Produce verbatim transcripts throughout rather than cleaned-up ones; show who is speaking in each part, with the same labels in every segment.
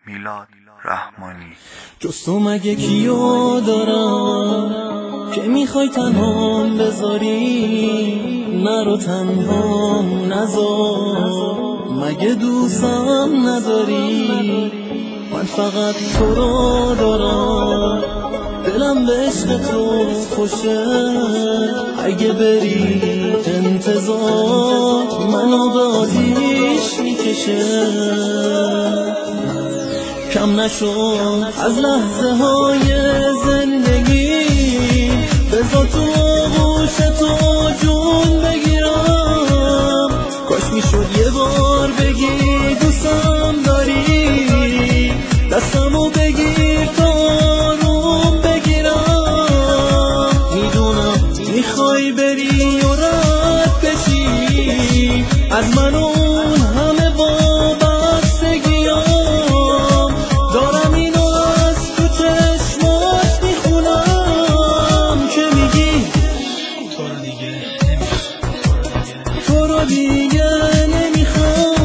Speaker 1: میلاد رحمانی.
Speaker 2: جز تو مگه کیو دارم که میخوای تنهام بذاری؟ نرو تنهام نذار، مگه دوستم نداری؟ من فقط تو رو دارم، دلم به عشق تو خوشه. اگه بری انتظار منو به آتیش میکشه. کم نشو از لحظه های زندگی، بذار تو آغوش تو جون بگیرم. کاش میشد یه بار بگی دوستم داری، دستمو بگیر تا آروم بگیرم. میدونم میخوای بری و رد بشی از من و اون همه وابستگیام. دارم اینو از تو چشمات میخونم که میگی تو رو دیگه نمیخوام، تو رو دیگه نمیخوام.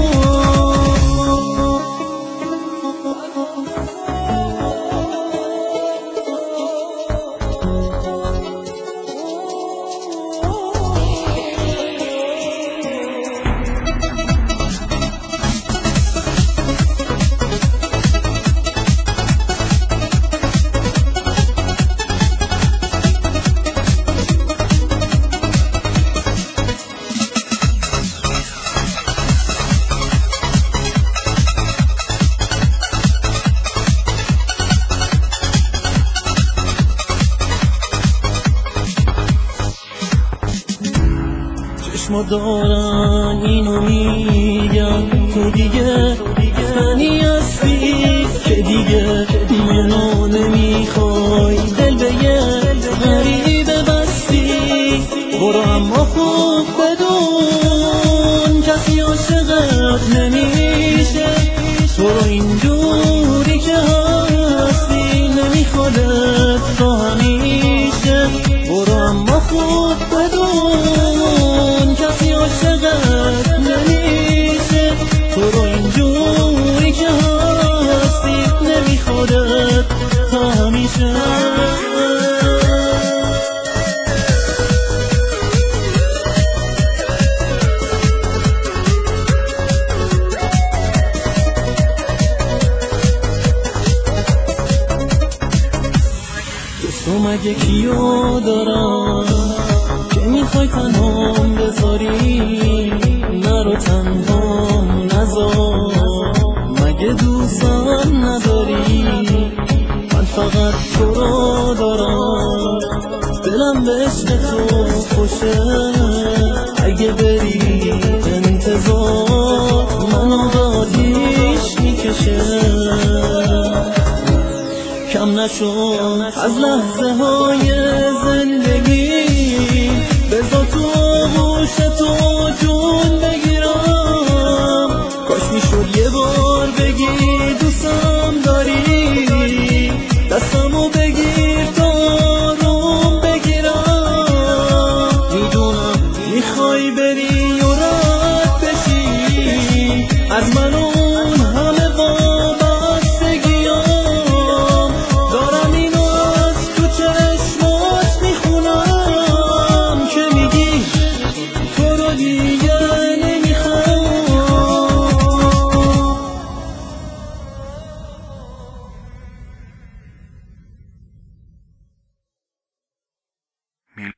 Speaker 2: چشما دارن اینو میگن تو دیگه منی هستی که دیگه منو نمیخوای، دل به یه غریبه بستی. برو اما خوب بدون کسی عاشقت نمیشه، تو رو اینجوری که هستی نمیخوادت تا همیشه. برو اما خوب بدون کسی عاشقت نمیشه، تو رو اینجوری که هستی نمیخوادت تا همیشه. تو مگه کیو دارم که میخوای تنهام بذاری؟ نرو تنهام نذار، مگه دوستم نداری؟ من فقط تو رو دارم، دلم به عشق تو خوشه. اگه بری انتظار منو به آتیش میکشه. کم نشو از لحظه های